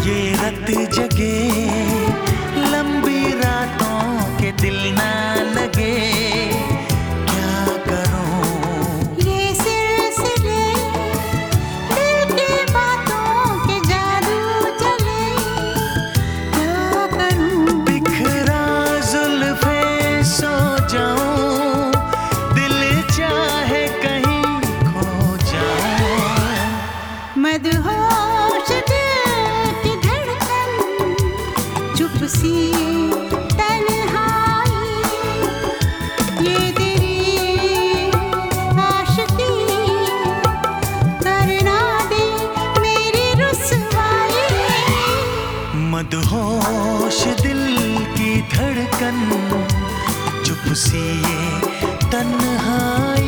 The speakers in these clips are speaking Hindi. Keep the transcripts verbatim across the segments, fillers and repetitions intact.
ये रत जगे लंबी रातों के दिल ना लगे, क्या करूं? ये सिलसिले दिल की बातों के जादू चले, क्या करूं? बिखरा जुल्फे सो जाऊं, दिल चाहे कहीं खो जाऊं। मदहोश दिल की धड़कन, चुप सी तन्हाई, ये तेरी आशिकी करना दे मेरी रुसवाई। मदहोश दिल की धड़कन, चुप सी ये तन्हाई।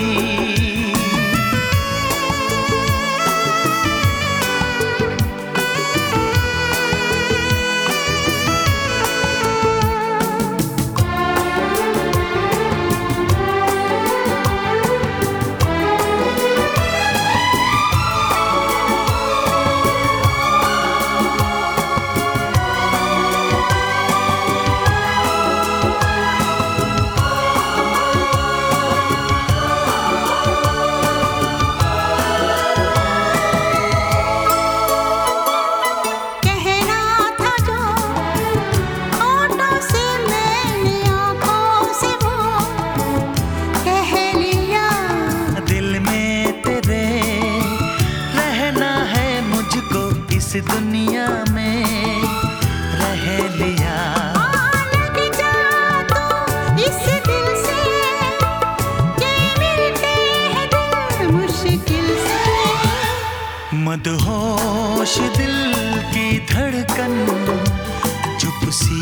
इस दुनिया में रह लिया। लग जा तो इस दिल से, ये मिलते हैं दिल मुश्किल से। मदहोश दिल की धड़कन, चुप सी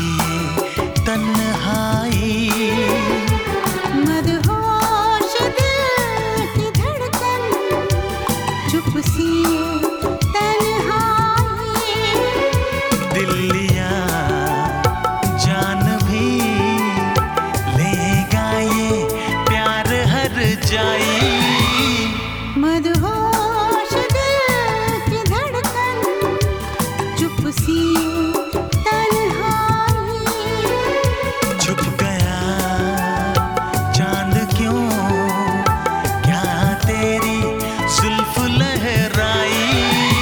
तन्हाई। मदहोश दिल की धड़कन, चुप सी मदहोश दिल की धड़कन, चुप सी तन्हाई। छुप गया चांद क्यों, क्या तेरी जुल्फ लहराई।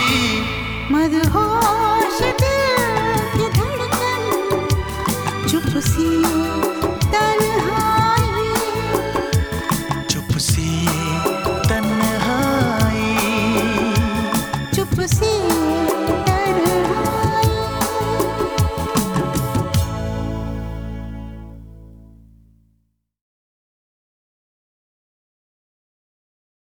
मदहोश दिल की धड़कन, चुप सी तन्हाई। चुप सी चुप सी